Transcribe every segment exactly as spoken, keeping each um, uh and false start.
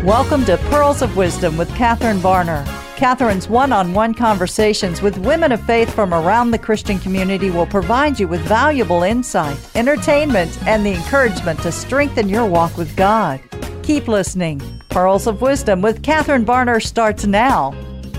Welcome to Pearls of Wisdom with Catherine Varner. Catherine's one-on-one conversations with women of faith from around the Christian community will provide you with valuable insight, entertainment, and the encouragement to strengthen your walk with God. Keep listening. Pearls of Wisdom with Catherine Varner starts now.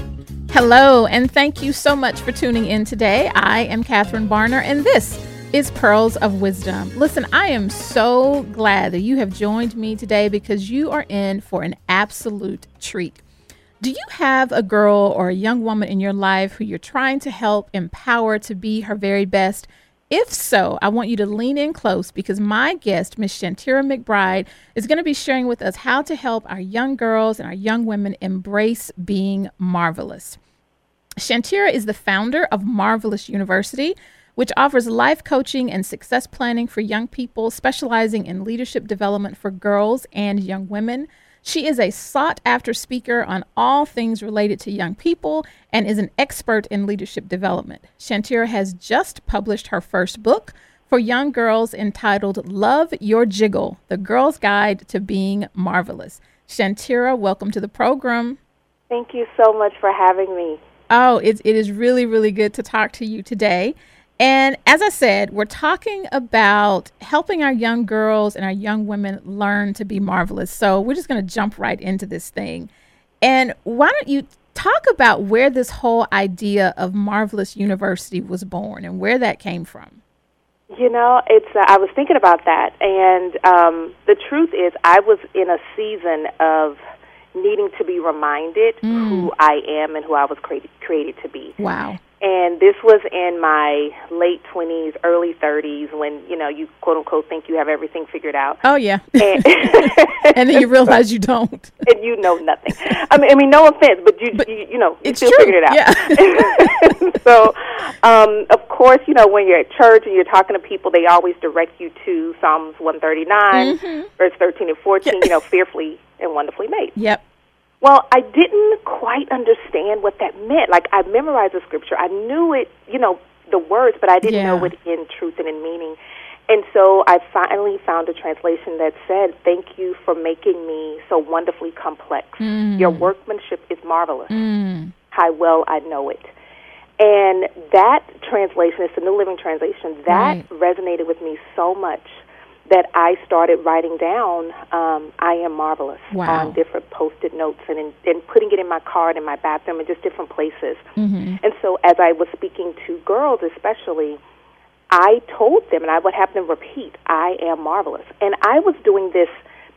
Hello, and thank you so much for tuning in today. I am Catherine Varner, and this is Pearls of Wisdom. Listen, I am so glad that you have joined me today because you are in for an absolute treat. Do you have a girl or a young woman in your life who you're trying to help empower to be her very best? If so, I want you to lean in close because my guest, Miss Shantira McBride, is going to be sharing with us how to help our young girls and our young women embrace being marvelous. Shantira is the founder of Marvelous University, which offers life coaching and success planning for young people, specializing in leadership development for girls and young women. She is a sought-after speaker on all things related to young people and is an expert in leadership development. Shantira has just published her first book for young girls entitled Love Your Jiggle, The Girl's Guide to Being Marvelous. Shantira, welcome to the program. Thank you so much for having me. Oh, it, it is really, really good to talk to you today. And as I said, we're talking about helping our young girls and our young women learn to be marvelous. So we're just going to jump right into this thing. And why don't you talk about where this whole idea of Marvelous University was born and where that came from? You know, it's uh, I was thinking about that. And um, the truth is I was in a season of needing to be reminded mm. who I am and who I was created, created to be. Wow. And this was in my late twenties, early thirties, when, you know, you quote-unquote think you have everything figured out. Oh, yeah. And, and then you realize you don't. And you know nothing. I mean, I mean, no offense, but you, but you, you know, you still true. figured it out. Yeah. So, um, of course, you know, when you're at church and you're talking to people, they always direct you to Psalms one thirty-nine, mm-hmm. verse thirteen and fourteen, yeah. you know, fearfully and wonderfully made. Yep. Well, I didn't quite understand what that meant. Like, I memorized the scripture. I knew it, you know, the words, but I didn't yeah. know it in truth and in meaning. And so I finally found a translation that said, thank you for making me so wonderfully complex. Mm. Your workmanship is marvelous. Mm. How well I know it. And that translation, it's the New Living Translation, that right. resonated with me so much that I started writing down, um, I am marvelous, wow. on different Post-it notes and, in, and putting it in my car and in my bathroom and just different places. Mm-hmm. And so as I was speaking to girls especially, I told them, and I would have them repeat, I am marvelous. And I was doing this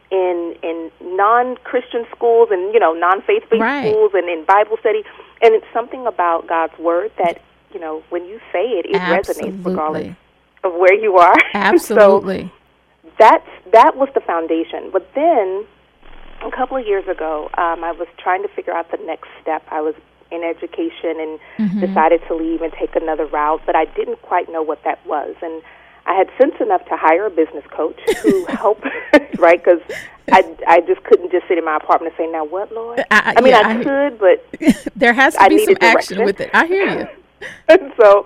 in in non-Christian schools and, you know, non-faith-based right. schools and in Bible study. And it's something about God's Word that, you know, when you say it, it Absolutely. resonates regardless of where you are. Absolutely. So, That's that was the foundation. But then, a couple of years ago, um, I was trying to figure out the next step. I was in education and mm-hmm. decided to leave and take another route, but I didn't quite know what that was. And I had sense enough to hire a business coach who helped, right? Because I, I just couldn't just sit in my apartment and say, now what, Lord? I, I mean, yeah, I, I could, but there has to I be some direction. action with it. I hear you. And so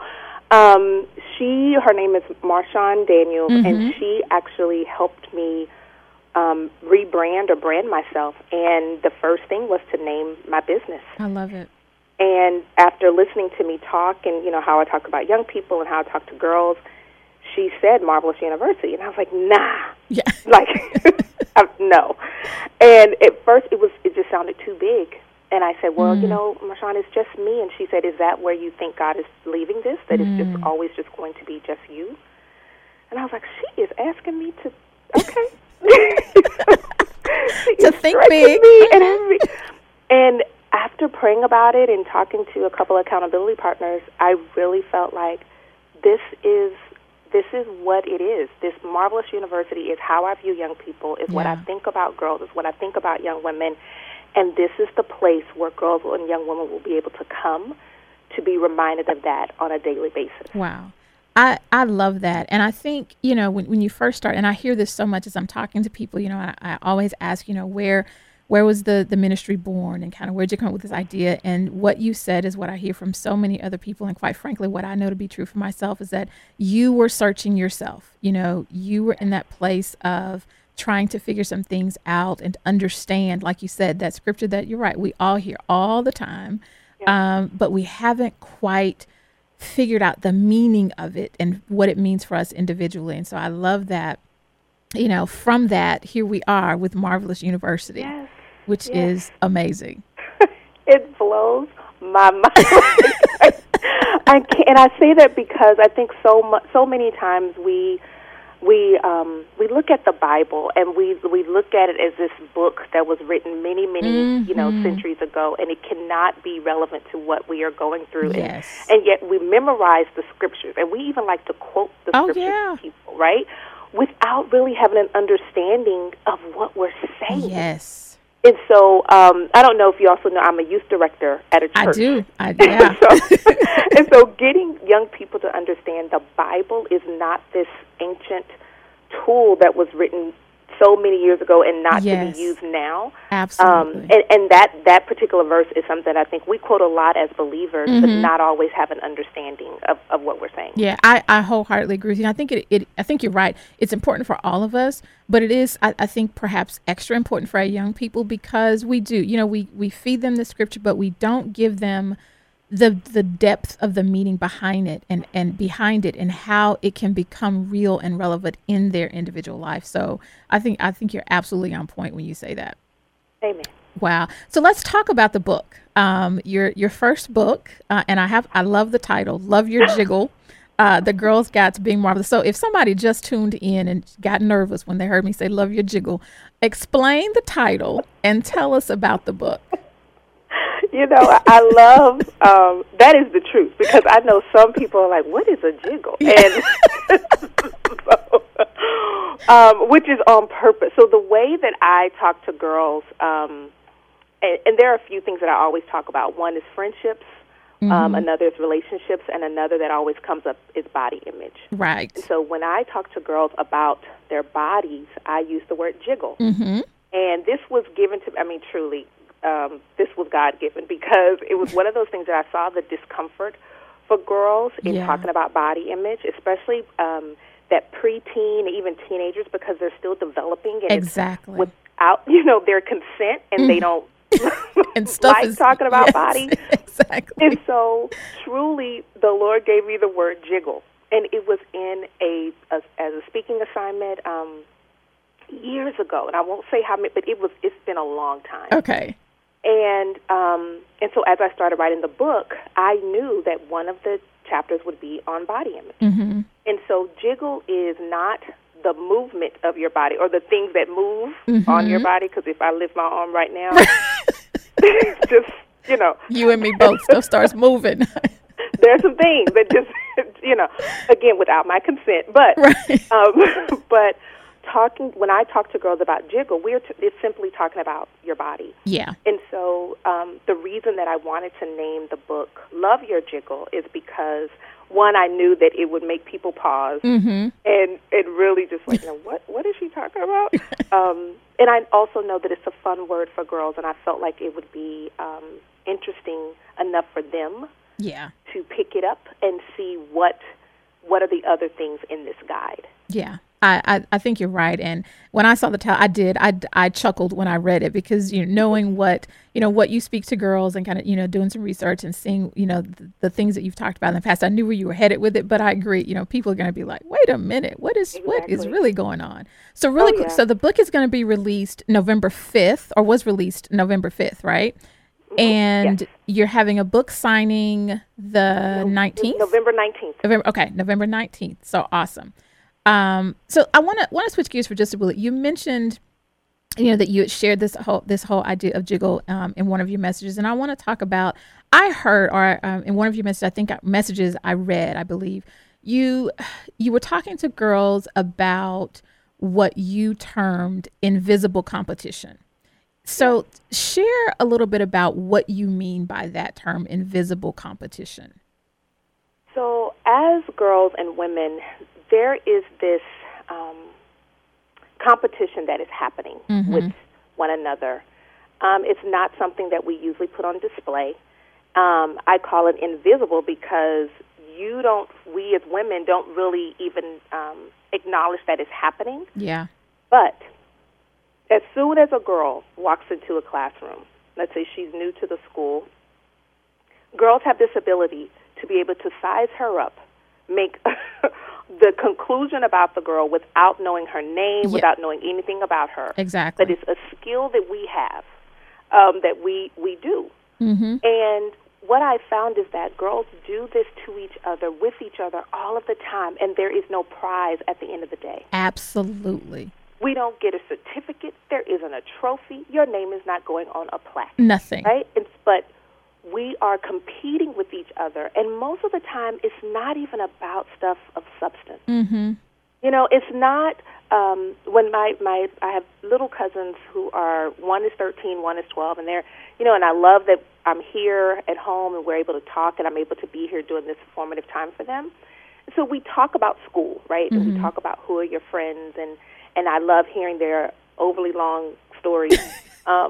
um, she, her name is Marshawn Daniels, mm-hmm. and she actually helped me um, rebrand or brand myself. And the first thing was to name my business. I love it. And after listening to me talk and, you know, how I talk about young people and how I talk to girls, she said Marvelous University. And I was like, nah. Yeah. Like, no. And at first it was it just sounded too big. And I said, well, mm. you know, Marshawn, it's just me. And she said, is that where you think God is leaving this, that mm. it's just always just going to be just you? And I was like, she is asking me to, okay. to think big. Me and, and after praying about it and talking to a couple of accountability partners, I really felt like this is this is what it is. This Marvelous University is how I view young people, is yeah. what I think about girls, is what I think about young women. And this is the place where girls and young women will be able to come to be reminded of that on a daily basis. Wow. I, I love that. And I think, you know, when, when you first start, and I hear this so much as I'm talking to people, you know, I, I always ask, you know, where where was the, the ministry born and kind of where'd you come up with this idea? And what you said is what I hear from so many other people. And quite frankly, what I know to be true for myself is that you were searching yourself. You know, you were in that place of trying to figure some things out and understand, like you said, that scripture that you're right, we all hear all the time, yeah. um, but we haven't quite figured out the meaning of it and what it means for us individually. And so I love that, you know, from that, here we are with Marvelous University, yes. which yes. is amazing. It blows my mind. I can't, and I say that because I think so much, so many times we we um, we look at the Bible and we we look at it as this book that was written many many mm-hmm. you know centuries ago, and it cannot be relevant to what we are going through. Yes. And, and yet we memorize the scriptures, and we even like to quote the oh, scriptures yeah. to people, right? Without really having an understanding of what we're saying. Yes. And so, um, I don't know if you also know, I'm a youth director at a church. I do. I, yeah. so, and so getting young people to understand the Bible is not this ancient tool that was written so many years ago and not yes. to be used now. Absolutely. Um, and, and that, that particular verse is something that I think we quote a lot as believers, mm-hmm. but not always have an understanding of, of what we're saying. Yeah, I, I wholeheartedly agree with you. I think it, it I think you're right. It's important for all of us, but it is, I, I think, perhaps extra important for our young people because we do, you know, we, we feed them the scripture, but we don't give them the the depth of the meaning behind it and, and behind it and how it can become real and relevant in their individual life. So I think I think you're absolutely on point when you say that. Amen. Wow. So let's talk about the book. Um, your your first book, uh, and I have I love the title, Love Your Jiggle, uh, The Girl's Guide to Being Marvelous. So if somebody just tuned in and got nervous when they heard me say Love Your Jiggle, explain the title and tell us about the book. You know, I love, um, that is the truth, because I know some people are like, what is a jiggle? And so, um, which is on purpose. So the way that I talk to girls, um, and, and there are a few things that I always talk about. One is friendships, mm-hmm. um, another is relationships, and another that always comes up is body image. Right. And so when I talk to girls about their bodies, I use the word jiggle. Mm-hmm. And this was given to, I mean, truly, Um, this was God-given because it was one of those things that I saw the discomfort for girls in yeah. talking about body image, especially um, that preteen, even teenagers, because they're still developing and exactly it's without you know their consent, and mm. they don't and stuff like is, talking about yes, body. Exactly. And so, truly, the Lord gave me the word jiggle, and it was in a, a as a speaking assignment um, years ago, and I won't say how many, but it was. It's been a long time. Okay. And um, and so as I started writing the book, I knew that one of the chapters would be on body image. Mm-hmm. And so jiggle is not the movement of your body or the things that move mm-hmm. on your body, because if I lift my arm right now, it's just, you know. You and me both, stuff starts moving. There's some things that just, you know, again, without my consent. But, right. um, but talking, when I talk to girls about jiggle, we're t- it's simply talking about your body. Yeah. And so um, the reason that I wanted to name the book Love Your Jiggle is because, one, I knew that it would make people pause mm-hmm. and, and really just like, you know, what, what is she talking about? um, and I also know that it's a fun word for girls, and I felt like it would be um, interesting enough for them yeah. to pick it up and see what what are the other things in this guide. Yeah. I, I, I think you're right. And when I saw the title, I did, I, I chuckled when I read it because, you know, knowing what, you know, what you speak to girls and kind of, you know, doing some research and seeing, you know, the, the things that you've talked about in the past, I knew where you were headed with it, but I agree, you know, people are going to be like, wait a minute, what is, exactly. what is really going on? So really oh, quick, yeah. so the book is going to be released November fifth or was released November fifth, right? Mm-hmm. And yes. you're having a book signing the nineteenth? November nineteenth. November, okay, November nineteenth. So awesome. Um, so I want to want to switch gears for just a minute. You mentioned, you know, that you had shared this whole this whole idea of jiggle um, in one of your messages, and I want to talk about. I heard, or um, in one of your messages, I think messages I read, I believe you you were talking to girls about what you termed invisible competition. So share a little bit about what you mean by that term, invisible competition. So as girls and women, there is this um, competition that is happening mm-hmm. with one another. Um, it's not something that we usually put on display. Um, I call it invisible because you don't, we as women don't really even um, acknowledge that it's happening. Yeah. But as soon as a girl walks into a classroom, let's say she's new to the school, girls have this ability to be able to size her up, make the conclusion about the girl without knowing her name, yeah. without knowing anything about her. Exactly. But it's a skill that we have, um, that we, we do. Mm-hmm. And what I found is that girls do this to each other, with each other, all of the time, and there is no prize at the end of the day. Absolutely. We don't get a certificate. There isn't a trophy. Your name is not going on a plaque. Nothing. Right? It's, but we are competing with each other, and most of the time it's not even about stuff of substance. Mm-hmm. You know, it's not, um, when my, my, I have little cousins who are, one is thirteen, one is twelve, and they're, you know, and I love that I'm here at home and we're able to talk and I'm able to be here during this formative time for them. So we talk about school, right? Mm-hmm. And we talk about who are your friends, and, and I love hearing their overly long stories um,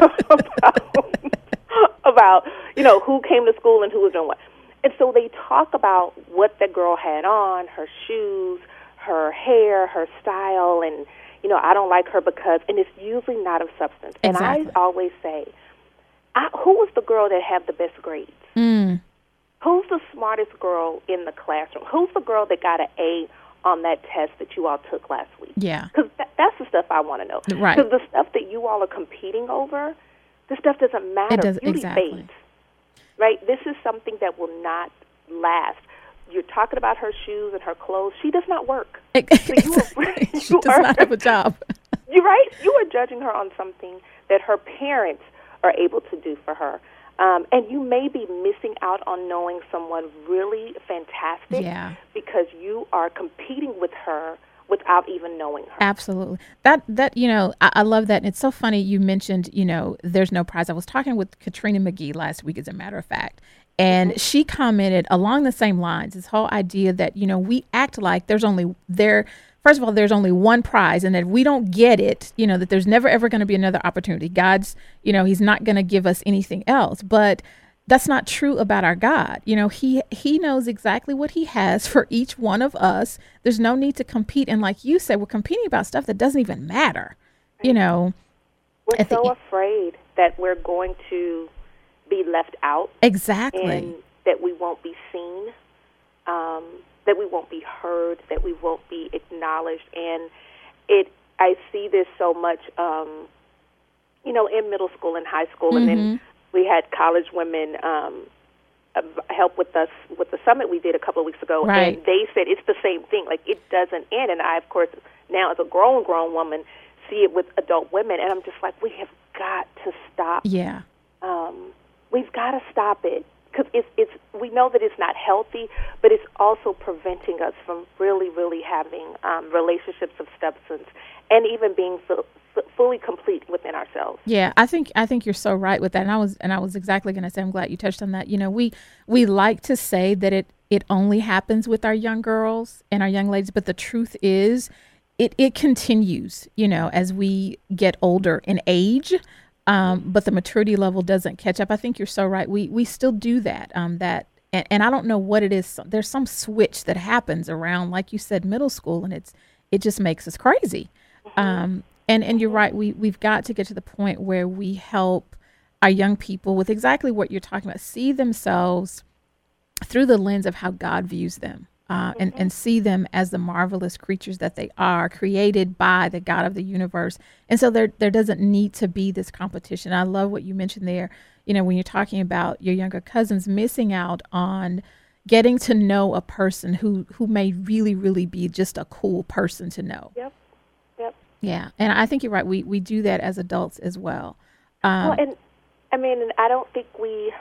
about, about, you know, who came to school and who was doing what. And so they talk about what the girl had on, her shoes, her hair, her style, and, you know, I don't like her because, and it's usually not of substance. Exactly. And I always say, I, who was the girl that had the best grades? Mm. Who's the smartest girl in the classroom? Who's the girl that got an A on that test that you all took last week? Yeah. Because th- that's the stuff I want to know. Right. Because the stuff that you all are competing over, the stuff doesn't matter. It does, Beauty exactly. fades. Right? This is something that will not last. You're talking about her shoes and her clothes. She does not work. Exactly. So you are, you she does are, not have a job. You're right. You are judging her on something that her parents are able to do for her. Um, and you may be missing out on knowing someone really fantastic Yeah. because you are competing with her without even knowing her. Absolutely. That, that you know, I, I love that. And it's so funny you mentioned, you know, there's no prize. I was talking with Katrina McGee last week, as a matter of fact, and mm-hmm. she commented along the same lines, this whole idea that, you know, we act like there's only there. First of all, there's only one prize, and that if we don't get it, you know, that there's never, ever going to be another opportunity. God's, you know, he's not going to give us anything else. But that's not true about our God. You know, he he knows exactly what he has for each one of us. There's no need to compete. And like you said, we're competing about stuff that doesn't even matter. You know, we're so the, afraid that we're going to be left out. Exactly. And that we won't be seen. Um that we won't be heard, that we won't be acknowledged. And it, I see this so much, um, you know, in middle school and high school. Mm-hmm. And then we had college women um, help with us with the summit we did a couple of weeks ago. Right. And they said it's the same thing. Like, it doesn't end. And I, of course, now as a grown, grown woman, see it with adult women. And I'm just like, we have got to stop. Yeah. Um, we've got to stop it. Because it's, it's, we know that it's not healthy, but it's also preventing us from really, really having um, relationships of substance and even being fu- f- fully complete within ourselves. Yeah, I think I think you're so right with that. And I was and I was exactly going to say, I'm glad you touched on that. You know, we we like to say that it it only happens with our young girls and our young ladies, but the truth is, it it continues. You know, as we get older in age. Um, but the maturity level doesn't catch up. I think you're so right. We we still do that. Um, that and, and I don't know what it is. There's some switch that happens around, like you said, middle school, and it's it just makes us crazy. Mm-hmm. Um, and and you're right. We we've got to get to the point where we help our young people with exactly what you're talking about. See themselves through the lens of how God views them. Uh, and, and see them as the marvelous creatures that they are, created by the God of the universe. And so there there doesn't need to be this competition. I love what you mentioned there, you know, when you're talking about your younger cousins missing out on getting to know a person who, who may really, really be just a cool person to know. Yep, yep. Yeah, and I think you're right. We, we do that as adults as well. Um, well, and, I mean, and I don't think we,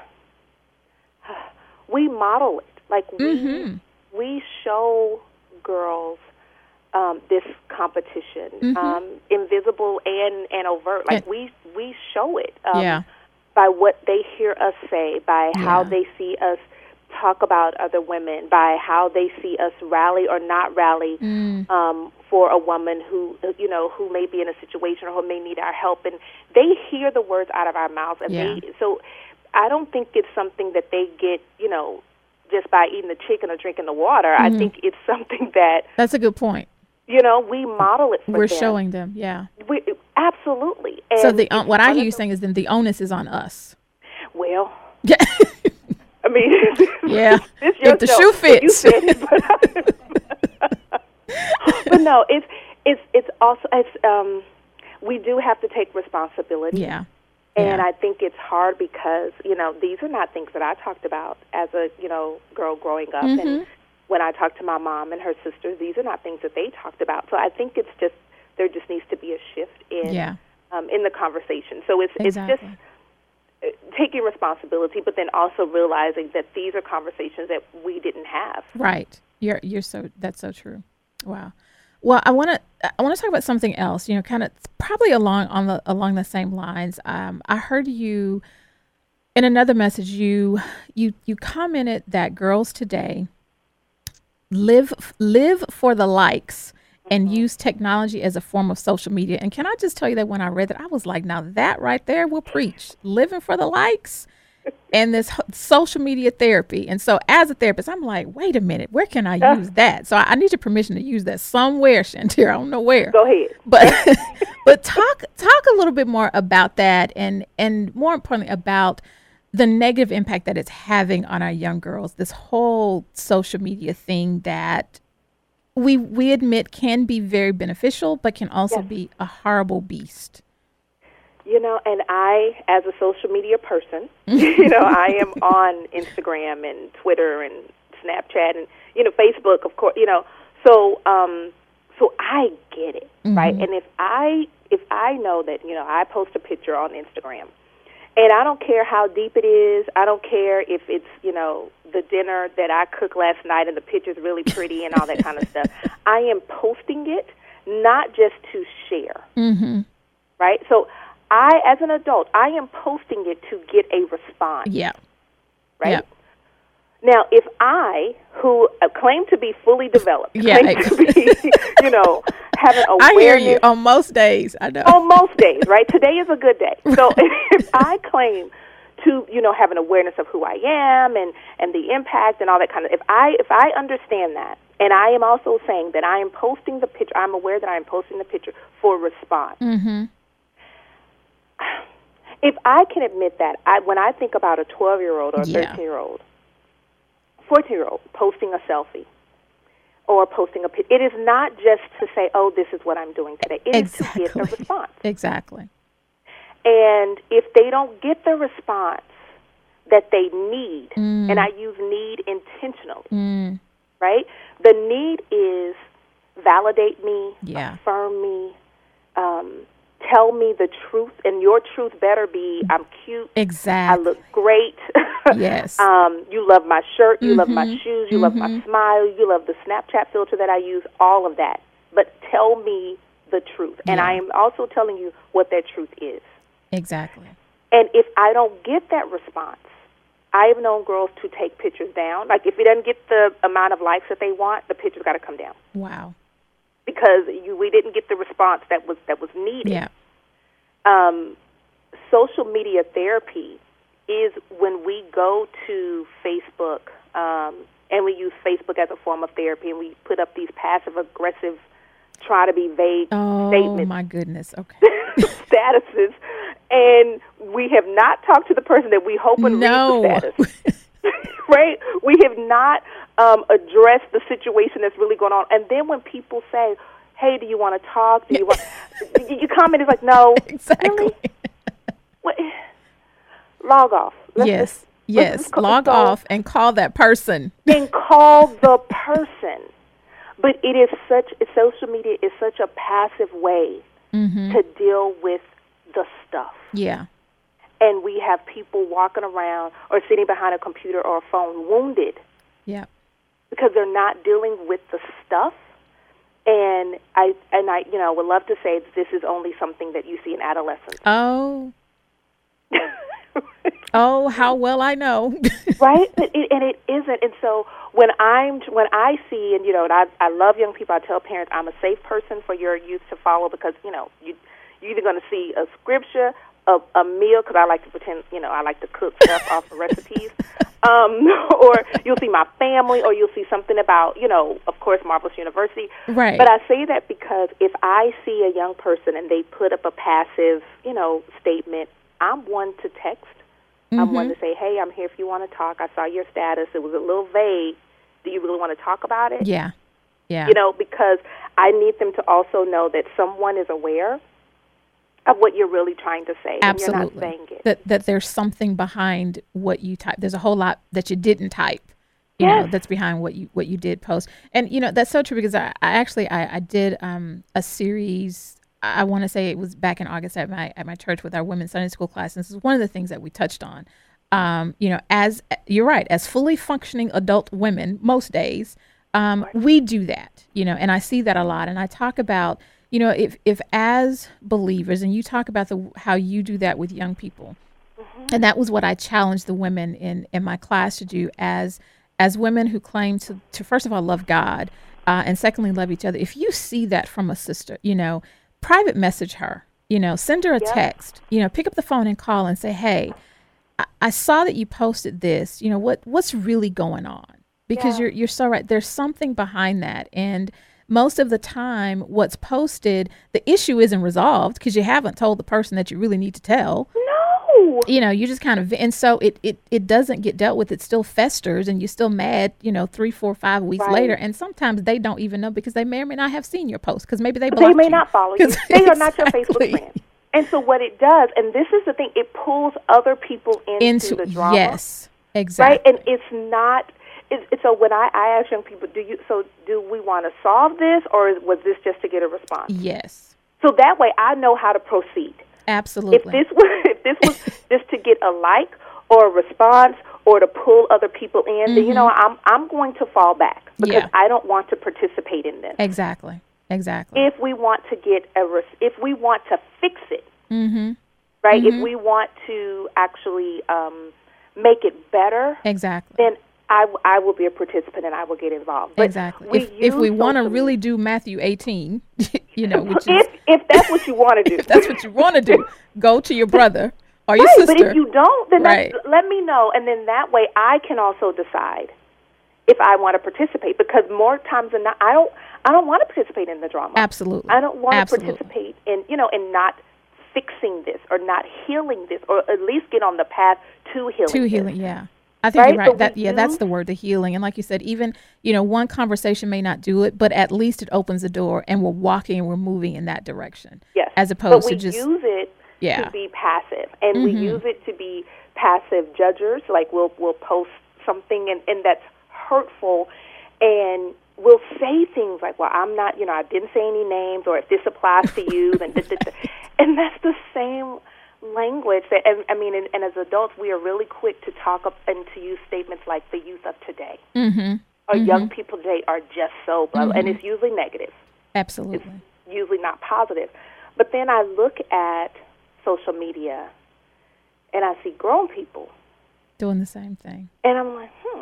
we model it. Like, we... Mm-hmm. We show girls um, this competition, mm-hmm. um, invisible and, and overt. Like, yeah. we we show it um, yeah. by what they hear us say, by yeah. how they see us talk about other women, by how they see us rally or not rally mm. um, for a woman who, you know, who may be in a situation or who may need our help. And they hear the words out of our mouths. And yeah. they, so I don't think it's something that they get, you know, just by eating the chicken or drinking the water. Mm-hmm. I think it's something that... That's a good point. You know, we model it for We're them. showing them, yeah. We, Absolutely. And so the um, what I hear you saying is then the onus is on us. Well, yeah. I mean, yeah. If the show. shoe fits. You said it, but, but no, it's it's it's also it's um we do have to take responsibility. Yeah. And yeah. I think it's hard because, you know, these are not things that I talked about as a, you know, girl growing up. Mm-hmm. And when I talked to my mom and her sisters, these are not things that they talked about. So I think it's just, there just needs to be a shift in yeah. um, in the conversation. So it's exactly. it's just taking responsibility, but then also realizing that these are conversations that we didn't have. Right. You're you're so that's so true. Wow. Well, I want to I want to talk about something else. You know, kind of probably along on the along the same lines. Um, I heard you in another message. You you you commented that girls today live live for the likes and mm-hmm. use technology as a form of social media. And can I just tell you that when I read that, I was like, now that right there will preach living for the likes and this social media therapy. And so as a therapist, I'm like, wait a minute, where can I uh, use that? So I, I need your permission to use that somewhere, Shantira. I don't know where. Go ahead. But but talk talk a little bit more about that and, and more importantly about the negative impact that it's having on our young girls, this whole social media thing that we we admit can be very beneficial, but can also yes. be a horrible beast. You know, and I, as a social media person, you know, I am on Instagram and Twitter and Snapchat and, you know, Facebook, of course, you know. So um, so I get it, mm-hmm. right? And if I if I know that, you know, I post a picture on Instagram, and I don't care how deep it is, I don't care if it's, you know, the dinner that I cooked last night and the picture's really pretty and all that kind of stuff. I am posting it not just to share, mm-hmm. right? So I, as an adult, I am posting it to get a response. Yeah. Right? Yeah. Now, if I, who claim to be fully developed, yeah, claim to be, you know, have an awareness. I hear you on most days. I know. On most days, right? Today is a good day. So if I claim to, you know, have an awareness of who I am and, and the impact and all that kind of, if I if I understand that, and I am also saying that I am posting the picture, I'm aware that I am posting the picture for response. Mm-hmm. If I can admit that, I, when I think about a twelve-year-old or a yeah. thirteen-year-old, fourteen-year-old posting a selfie or posting a picture, it is not just to say, oh, this is what I'm doing today. It exactly. is to get a response. Exactly. And if they don't get the response that they need, mm. and I use need intentionally, mm. right? The need is validate me, yeah. affirm me, um, tell me the truth, and your truth better be I'm cute. Exactly. I look great. Yes. um, you love my shirt. You mm-hmm. love my shoes. You mm-hmm. love my smile. You love the Snapchat filter that I use, all of that. But tell me the truth. And yeah. I am also telling you what that truth is. Exactly. And if I don't get that response, I have known girls to take pictures down. Like if it doesn't get the amount of likes that they want, the picture's got to come down. Wow. Because you, we didn't get the response that was that was needed. Yeah. Um, social media therapy is when we go to Facebook um, and we use Facebook as a form of therapy, and we put up these passive-aggressive, try to be vague oh, statements. Oh, my goodness. Okay. Statuses, and we have not talked to the person that we hope and no. read the status. Right? We have not um, addressed the situation that's really going on. And then when people say, hey, do you want to talk? Do you want... Your comment is like, no. Exactly. Really? What? Log off. Let's yes. Just, yes. let's just Log off and call that person. And call the person. But it is such... Social media is such a passive way mm-hmm. to deal with the stuff. Yeah. And we have people walking around or sitting behind a computer or a phone wounded. Yeah. Because they're not dealing with the stuff. And I and I, you know, would love to say this is only something that you see in adolescents. Oh. Oh, how well I know. Right? But it, and it isn't. And so when I'm when I see, and you know, and I I love young people. I tell parents I'm a safe person for your youth to follow because you know you you're either going to see a scripture, a, a meal, because I like to pretend, you know, I like to cook stuff off of recipes. Um, or you'll see my family, or you'll see something about, you know, of course, Marvelous University. Right. But I say that because if I see a young person and they put up a passive, you know, statement, I'm one to text. Mm-hmm. I'm one to say, hey, I'm here if you want to talk. I saw your status. It was a little vague. Do you really want to talk about it? Yeah. Yeah. You know, because I need them to also know that someone is aware of what you're really trying to say. Absolutely. And you're not saying it. That that there's something behind what you type. There's a whole lot that you didn't type, you yes. know, that's behind what you what you did post. And, you know, that's so true, because I, I actually, I, I did um, a series, I want to say it was back in August at my at my church with our women's Sunday school class. And this is one of the things that we touched on. Um, you know, as you're right, as fully functioning adult women, most days, um, right. we do that, you know, and I see that a lot. And I talk about, you know, if, if as believers, and you talk about the how you do that with young people, mm-hmm. and that was what I challenged the women in, in my class to do as as women who claim to, to first of all, love God, uh, and secondly, love each other. If you see that from a sister, you know, private message her, you know, send her a yep. text, you know, pick up the phone and call and say, hey, I, I saw that you posted this, you know, what what's really going on? Because yeah. you're you're so right. There's something behind that. And most of the time, what's posted, the issue isn't resolved because you haven't told the person that you really need to tell. No. You know, you just kind of, and so it, it, it doesn't get dealt with. It still festers, and you're still mad, you know, three, four, five weeks right. later. And sometimes they don't even know, because they may or may not have seen your post, because maybe they blocked you. They may not follow you. They exactly. are not your Facebook friends. And so what it does, and this is the thing, it pulls other people into, into the drama. Yes, exactly. Right? And it's not... It, it, so when I, I ask young people, do you so do we want to solve this, or was this just to get a response? Yes. So that way I know how to proceed. Absolutely. If this was if this was just to get a like or a response or to pull other people in, mm-hmm. then you know I'm I'm going to fall back, because yeah. I don't want to participate in this. Exactly. Exactly. If we want to get a res, if we want to fix it, mm-hmm. right? Mm-hmm. If we want to actually um, make it better, exactly. then I, I will be a participant and I will get involved. But exactly. If if we want to really do Matthew eighteen, you know, which is, if if that's what you want to do, if that's what you want to do, go to your brother or your right, sister. But if you don't, then right. that's, let me know, and then that way I can also decide if I want to participate. Because more times than not, I don't I don't want to participate in the drama. Absolutely, I don't want Absolutely. to participate in you know in not fixing this or not healing this, or at least get on the path to healing. To this. healing, yeah. I think right? you're right. So that yeah, do, that's the word, the healing. And like you said, even, you know, one conversation may not do it, but at least it opens the door, and we're walking and we're moving in that direction. Yes. As opposed but we to just use it yeah. to be passive, and mm-hmm. we use it to be passive judgers. Like we'll we'll post something and, and that's hurtful, and we'll say things like, "Well, I'm not, you know, I didn't say any names," or "If this applies to you," then da, da, da. And that's the same language that, and, I mean, and, and as adults, we are really quick to talk up and to use statements like "the youth of today" mm-hmm. or mm-hmm. "young people today are just so," blah, mm-hmm. and it's usually negative. Absolutely, it's usually not positive. But then I look at social media, and I see grown people doing the same thing, and I'm like, hmm.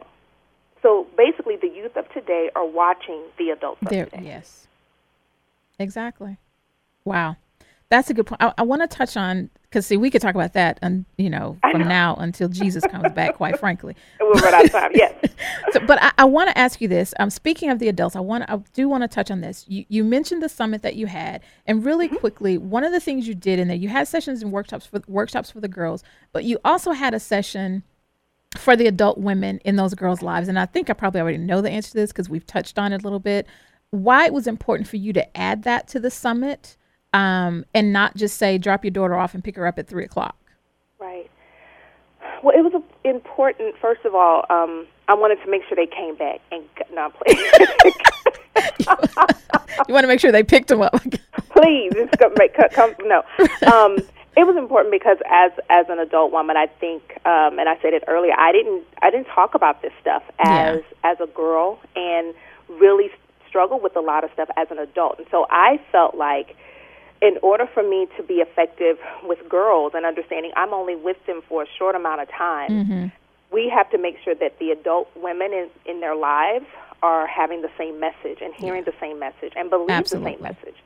So basically, the youth of today are watching the adults of They're, today. Yes, exactly. Wow. That's a good point. I, I want to touch on, because, see, we could talk about that, and you know, from know. now until Jesus comes back, quite frankly. We'll run out of time, yes. So, but I, I want to ask you this. Um, speaking of the adults, I want I do want to touch on this. You, you mentioned the summit that you had, and really mm-hmm. quickly, one of the things you did in there, you had sessions and workshops for workshops for the girls, but you also had a session for the adult women in those girls' lives. And I think I probably already know the answer to this because we've touched on it a little bit. Why it was important for you to add that to the summit? Um, and not just say, drop your daughter off and pick her up at three o'clock. Right. Well, it was important, first of all, um, I wanted to make sure they came back and not play. You want to make sure they picked them up. Please, it's gonna make, come, no. Um, it was important because as as an adult woman, I think, um, and I said it earlier, I didn't I didn't talk about this stuff as yeah. as a girl, and really struggled with a lot of stuff as an adult. And so I felt like, in order for me to be effective with girls and understanding I'm only with them for a short amount of time, mm-hmm. we have to make sure that the adult women in, in their lives are having the same message and hearing yeah. the same message and believe Absolutely. the same message.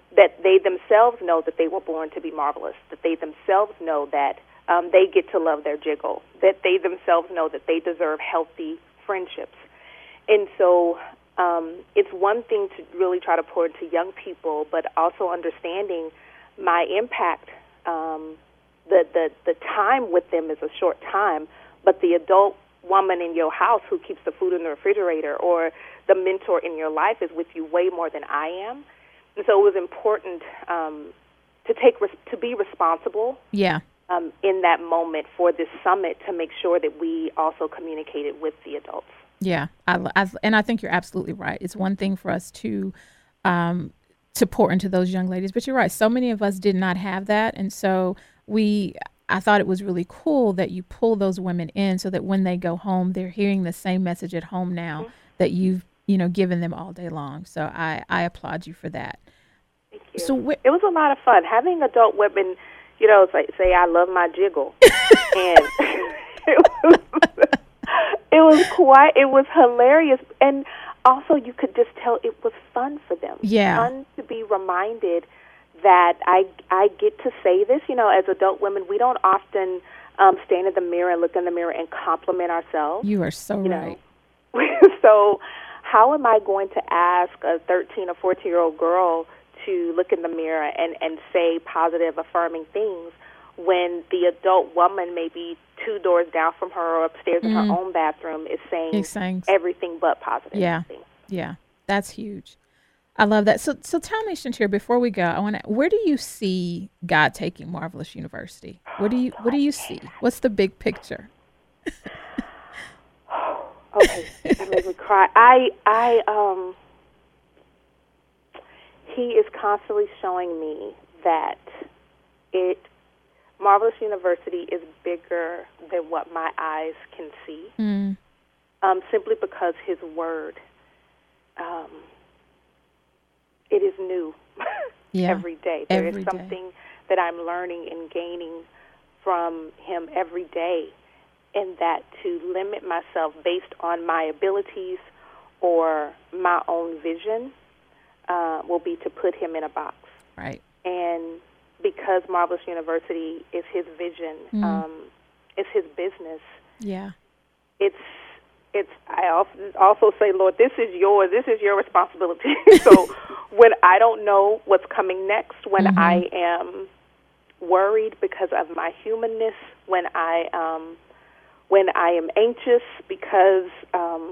that they themselves know that they were born to be marvelous, that they themselves know that um, they get to love their jiggle, that they themselves know that they deserve healthy friendships. And so um, it's one thing to really try to pour into young people, but also understanding my impact. Um, the, the, the time with them is a short time, but the adult woman in your house who keeps the food in the refrigerator or the mentor in your life is with you way more than I am. And so it was important um, to take res- to be responsible yeah. um, in that moment for this summit to make sure that we also communicated with the adults. Yeah, I, I, and I think you're absolutely right. It's one thing for us to um, to pour into those young ladies, but you're right. So many of us did not have that, and so we. I thought it was really cool that you pull those women in so that when they go home, they're hearing the same message at home now mm-hmm. that you've you know given them all day long. So I, I applaud you for that. Thank you. So wh- it was a lot of fun having adult women, you know, say, say I love my jiggle, and it was. It was quite, it was hilarious. And also you could just tell it was fun for them. Yeah. Fun to be reminded that I, I get to say this. You know, as adult women, we don't often um, stand in the mirror and look in the mirror and compliment ourselves. You are so you right. So how am I going to ask a thirteen or fourteen-year-old girl to look in the mirror and, and say positive, affirming things when the adult woman may be two doors down from her or upstairs in mm. her own bathroom is saying, saying everything but positive yeah. things. Yeah, that's huge. I love that. So so tell me, Shantira, before we go, I want to, where do you see God taking Marvelous University? What do you what do you see? What's the big picture? Okay, that made me cry. I I um he is constantly showing me that it Marvelous University is bigger than what my eyes can see, mm. um, simply because his word, um, it is new yeah. every day. There every is something day. that I'm learning and gaining from him every day, and that to limit myself based on my abilities or my own vision uh, will be to put him in a box. Right. And because Marvelous University is his vision, mm. um, it's his business. Yeah, it's it's. I also say, Lord, this is yours. This is your responsibility. So when I don't know what's coming next, when mm-hmm. I am worried because of my humanness, when I um, when I am anxious because um,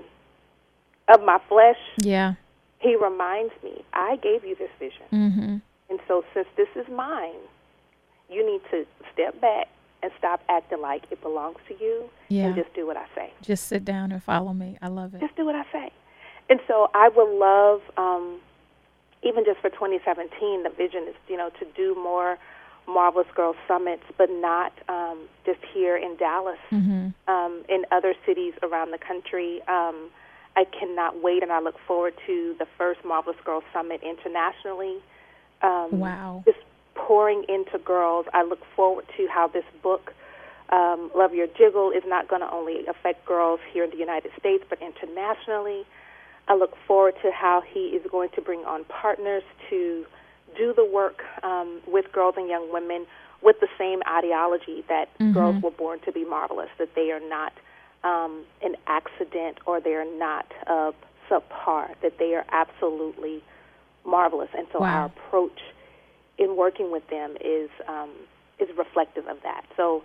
of my flesh, yeah, he reminds me, I gave you this vision. Mm-hmm. And so since this is mine, you need to step back and stop acting like it belongs to you yeah. and just do what I say. Just sit down and follow me. I love it. Just do what I say. And so I would love, um, even just for twenty seventeen, the vision is, you know, to do more Marvelous Girls Summits, but not um, just here in Dallas, mm-hmm. um, in other cities around the country. Um, I cannot wait, and I look forward to the first Marvelous Girls Summit internationally. Um, wow. Just pouring into girls. I look forward to how this book, um, Love Your Jiggle, is not going to only affect girls here in the United States, but internationally. I look forward to how he is going to bring on partners to do the work um, with girls and young women with the same ideology that mm-hmm. girls were born to be marvelous, that they are not um, an accident or they are not uh, subpar, that they are absolutely marvelous. And so wow. our approach in working with them is um, is reflective of that. So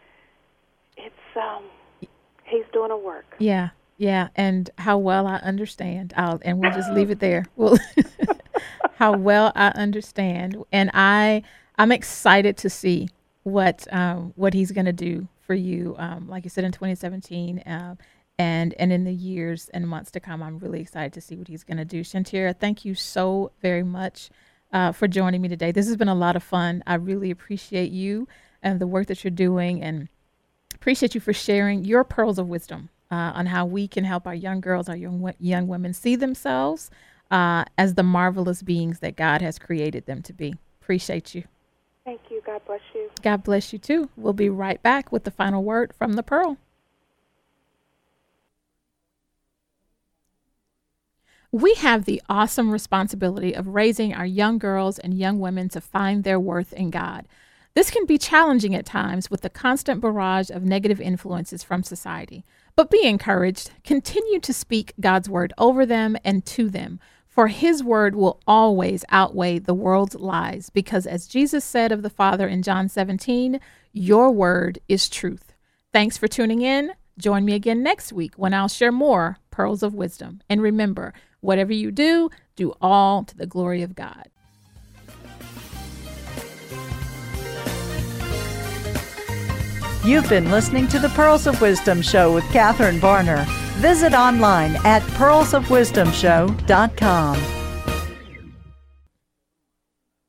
it's um, he's doing a work. Yeah, yeah, and how well I understand. I'll and we'll just leave it there. We'll how well I understand, and I I'm excited to see what um, what he's going to do for you. Um, like you said, in twenty seventeen. Um, And and in the years and months to come, I'm really excited to see what he's going to do. Shantira, thank you so very much uh, for joining me today. This has been a lot of fun. I really appreciate you and the work that you're doing, and appreciate you for sharing your pearls of wisdom uh, on how we can help our young girls, our young young women see themselves uh, as the marvelous beings that God has created them to be. Appreciate you. Thank you. God bless you. God bless you too. We'll be right back with the final word from the Pearl. We have the awesome responsibility of raising our young girls and young women to find their worth in God. This can be challenging at times with the constant barrage of negative influences from society. But be encouraged. Continue to speak God's word over them and to them, for his word will always outweigh the world's lies, because as Jesus said of the Father in John seventeen, your word is truth. Thanks for tuning in. Join me again next week when I'll share more pearls of wisdom. And remember, whatever you do, do all to the glory of God. You've been listening to the Pearls of Wisdom Show with Catherine Varner. Visit online at pearls of wisdom show dot com.